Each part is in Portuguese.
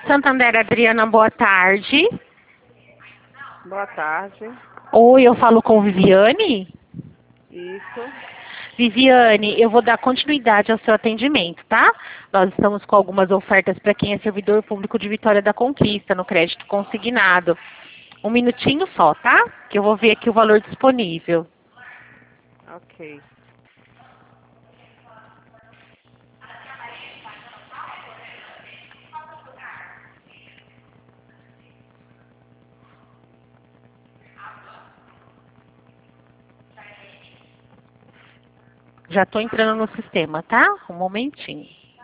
Santander, Adriana, boa tarde. Boa tarde. Oi, eu falo com Viviane? Isso. Viviane, eu vou dar continuidade ao seu atendimento, tá? Nós estamos com algumas ofertas para quem é servidor público de Vitória da Conquista, no crédito consignado. Um minutinho só, tá? Que eu vou ver aqui o valor disponível. Ok. Já estou entrando no sistema, tá? Um momentinho.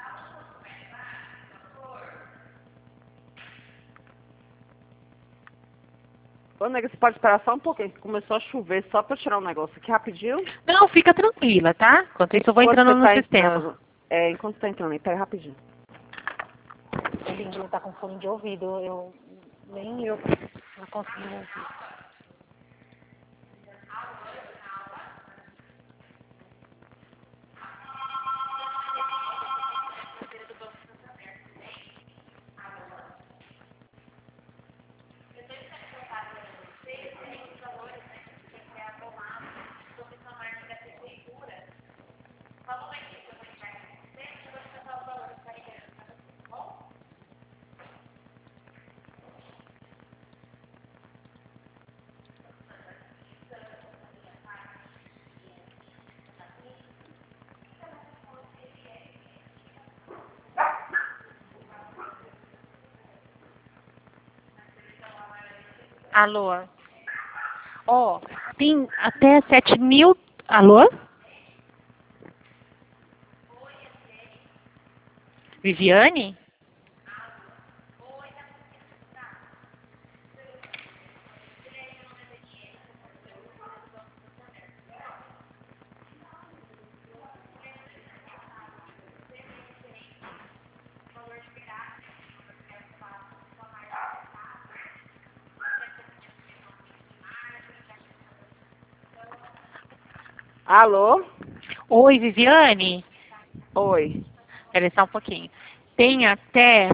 Ô, nega, você pode esperar só um pouquinho, que começou a chover, só pra eu tirar um negócio aqui rapidinho. Não, fica tranquila, tá? Enquanto isso eu vou entrando no sistema. Enquanto tá entrando aí, pera rapidinho. O Lindinho tá com fone de ouvido, nem eu não consigo ouvir. Alô? Ó, tem até 7.000... Alô? Viviane? Alô? Oi, Viviane? Oi. Espera só um pouquinho. Tem até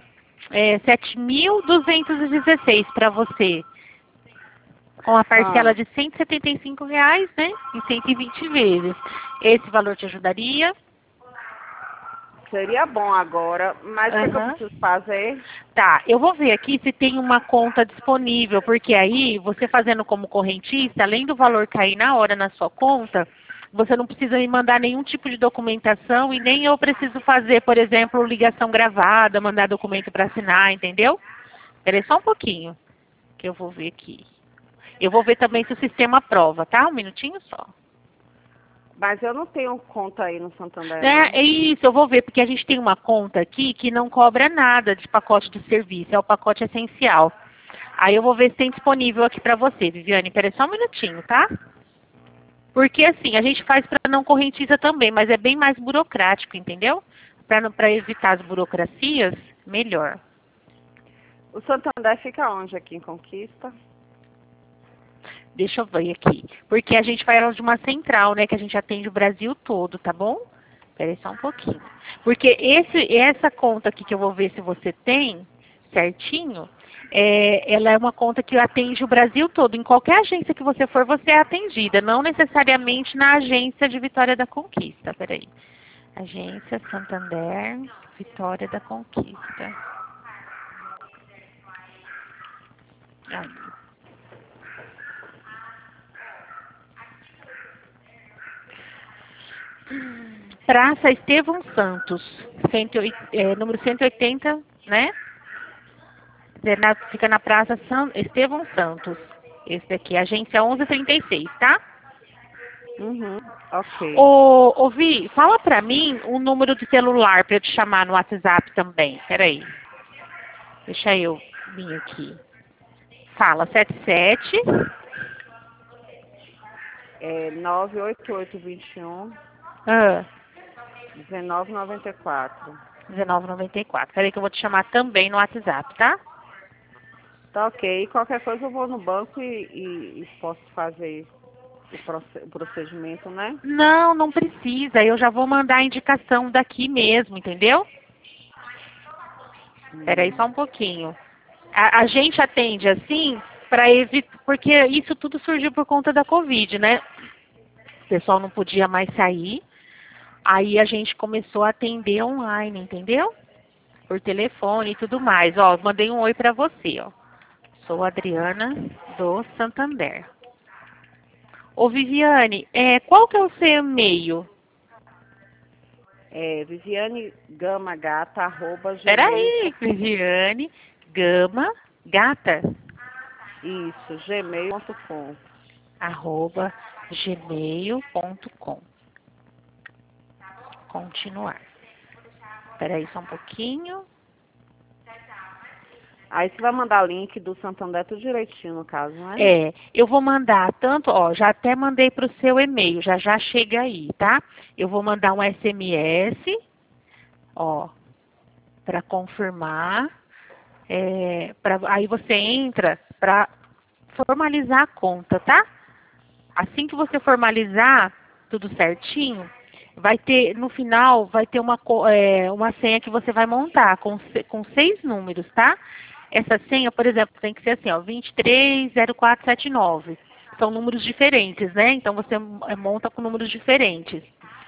7.216 para você. Com a parcela de R$ 175, né? Em 120 vezes. Esse valor te ajudaria? Seria bom agora, mas o que eu preciso fazer? Tá, eu vou ver aqui se tem uma conta disponível, porque aí, você fazendo como correntista, além do valor cair na hora na sua conta, você não precisa me mandar nenhum tipo de documentação e nem eu preciso fazer, por exemplo, ligação gravada, mandar documento para assinar, entendeu? Espera aí só um pouquinho, que eu vou ver aqui. Eu vou ver também se o sistema aprova, tá? Um minutinho só. Mas eu não tenho conta aí no Santander, não. É isso, eu vou ver, porque a gente tem uma conta aqui que não cobra nada de pacote de serviço, é o pacote essencial. Aí eu vou ver se tem disponível aqui para você, Viviane. Peraí só um minutinho, tá? Porque assim, a gente faz para não correntista também, mas é bem mais burocrático, entendeu? Para evitar as burocracias, melhor. O Santander fica onde aqui em Conquista? Deixa eu ver aqui. Porque a gente faz de uma central, né? Que a gente atende o Brasil todo, tá bom? Espera aí só um pouquinho. Porque essa conta aqui que eu vou ver se você tem, certinho, ela é uma conta que atende o Brasil todo. Em qualquer agência que você for, você é atendida. Não necessariamente na agência de Vitória da Conquista. Espera aí. Agência Santander, Vitória da Conquista. Aí. Praça Estevão Santos, número 180, né? Fica na Praça Estevão Santos. Esse daqui, agência 1136, tá? Ok. Ô, Vi, fala pra mim o número de celular pra eu te chamar no WhatsApp também. Peraí. Deixa eu vir aqui. Fala, 77... 98821 Ah, 1994. 1994. Peraí que eu vou te chamar também no WhatsApp, tá? Tá ok. Qualquer coisa eu vou no banco e posso fazer o procedimento, né? Não, não precisa. Eu já vou mandar a indicação daqui mesmo, entendeu? Espera aí só um pouquinho. A gente atende assim para evitar, porque isso tudo surgiu por conta da Covid, né? O pessoal não podia mais sair. Aí a gente começou a atender online, entendeu? Por telefone e tudo mais. Ó, mandei um oi para você, ó. Sou a Adriana do Santander. Ô Viviane, qual que é o seu e-mail? Viviane Gama Gata, arroba gmail. Peraí, Viviane Gama Gata, Isso, gmail.com. arroba gmail.com. Continuar. Peraí só um pouquinho. Aí você vai mandar o link do Santander tudo direitinho, no caso, né? Eu vou mandar tanto, ó, já até mandei para o seu e-mail, já chega aí, tá? Eu vou mandar um SMS, ó, para confirmar. Aí você entra para formalizar a conta, tá? Assim que você formalizar tudo certinho, vai ter, no final, vai ter uma senha que você vai montar com 6 números, tá? Essa senha, por exemplo, tem que ser assim, ó, 230479. São números diferentes, né? Então você monta com números diferentes.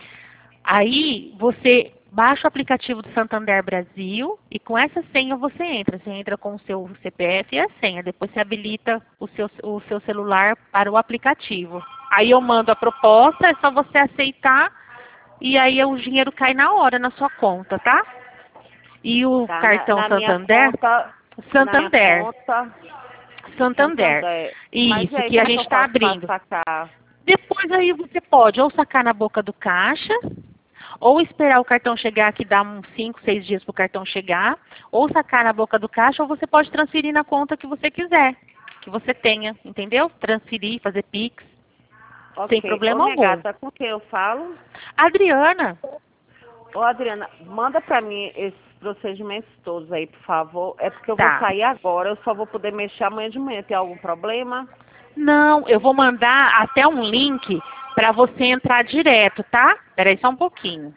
Aí você baixa o aplicativo do Santander Brasil e com essa senha você entra. Você entra com o seu CPF e a senha. Depois você habilita o seu celular para o aplicativo. Aí eu mando a proposta, é só você aceitar e aí o dinheiro cai na hora na sua conta, tá? E o cartão na Santander? minha conta, Santander. Na minha conta, Santander. Mas Isso, aí, que a como é que gente eu está faço pra abrindo. sacar? Depois aí você pode ou sacar na boca do caixa, ou esperar o cartão chegar, que dá uns 5, 6 dias para o cartão chegar, ou sacar na boca do caixa, ou você pode transferir na conta que você quiser, que você tenha, entendeu? Transferir, fazer Pix, sem problema minha algum. gata, com quem eu falo? Adriana, Ô, Adriana, manda pra mim esses procedimentos todos aí, por favor. É porque eu vou tá. sair agora, eu só vou poder mexer amanhã de manhã. Tem algum problema? Não, eu vou mandar até um link para você entrar direto, tá? Peraí só um pouquinho.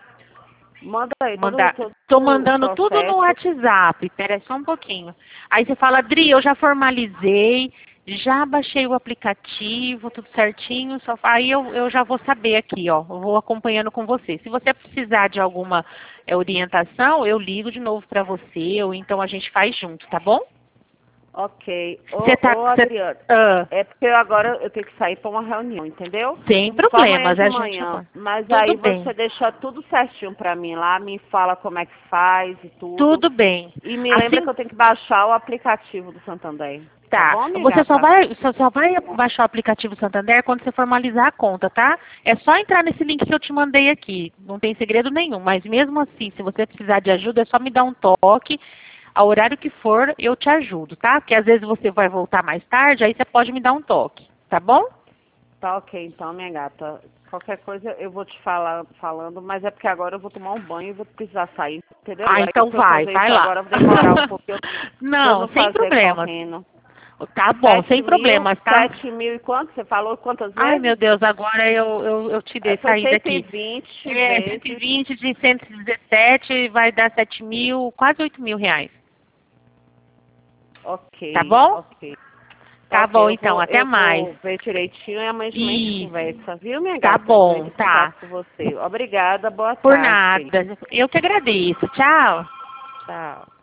Manda aí, Tô mandando o tudo no processo. WhatsApp. Pera só um pouquinho. Aí você fala, Adri, eu já formalizei, já baixei o aplicativo, tudo certinho. Aí eu já vou saber aqui, ó. Eu vou acompanhando com você. Se você precisar de alguma orientação, eu ligo de novo para você, ou então a gente faz junto, tá bom? Ok. Adriana. É porque agora eu tenho que sair para uma reunião, entendeu? Sem Só amanhã problemas, de a gente manhã. vai. Mas Tudo aí bem. você deixa tudo certinho para mim lá, me fala como é que faz e tudo. Tudo bem. E me lembra que eu tenho que baixar o aplicativo do Santander. Tá Tá. bom, minha Você só gata? vai baixar o aplicativo Santander quando você formalizar a conta, tá? É só entrar nesse link que eu te mandei aqui. Não tem segredo nenhum. Mas mesmo assim, se você precisar de ajuda, é só me dar um toque. Ao horário que for, eu te ajudo, tá? Porque às vezes você vai voltar mais tarde, aí você pode me dar um toque, tá bom? Tá ok, então, minha gata. Qualquer coisa eu vou te falando, mas é porque agora eu vou tomar um banho e vou precisar sair, entendeu? Ah, então vai lá. Agora eu vou demorar um pouquinho. Não, sem problemas. Correndo. Tá bom, sem problemas, tá? 7.000 e quanto? Você falou quantas vezes? Ai, meu Deus, agora eu te dei Foi sair daqui. 120 120 de 117 vai dar 7 mil, quase 8 mil reais. Ok. Tá bom? Ok. Tá Ok, bom, então, até mais. Vou ver direitinho e amanhã de manhã a gente conversa, viu, minha Tá gata? bom, Muito tá. obrigada por você. Obrigada, boa Por tarde. nada. Eu que agradeço. Tchau. Tchau.